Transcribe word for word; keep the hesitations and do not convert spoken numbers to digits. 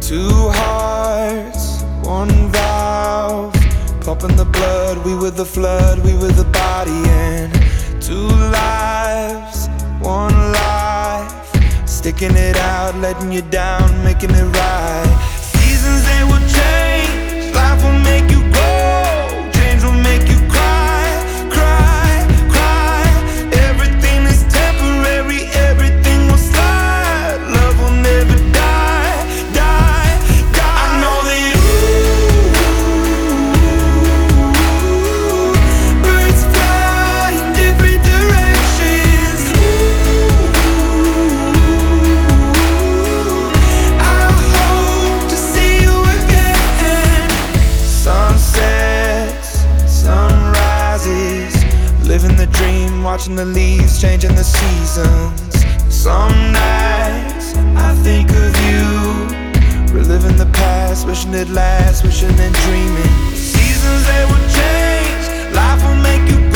Two hearts, one valve, pumping the blood. We were the flood, we were the body. And two lives, one life, sticking it out, letting you down, making it right. Seasons, they will change, life will make you grow, change will make you cry, cry, cry. Everything is temporary, everything will slide. Love will never die, die, die. I know that ooh, birds fly in different directions. Ooh, I hope to see you again. Sunsets, sunrises, living the dream, watching the leaves, changing the seasons. Some nights I think of you, reliving the past, wishing it lasts, wishing and dreaming. Seasons, they will change, life will make you